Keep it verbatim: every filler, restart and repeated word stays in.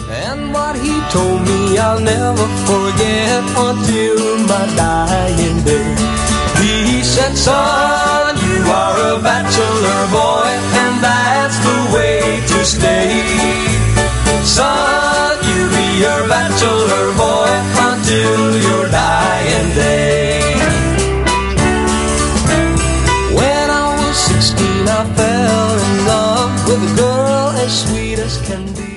And what he told me I'll never forget until my dying day. He said, son, you are a bachelor boy, and that's the way to stay. Son, you be your bachelor boy until your dying day. When I was sixteen, I fell in love with a girl as sweet as can be.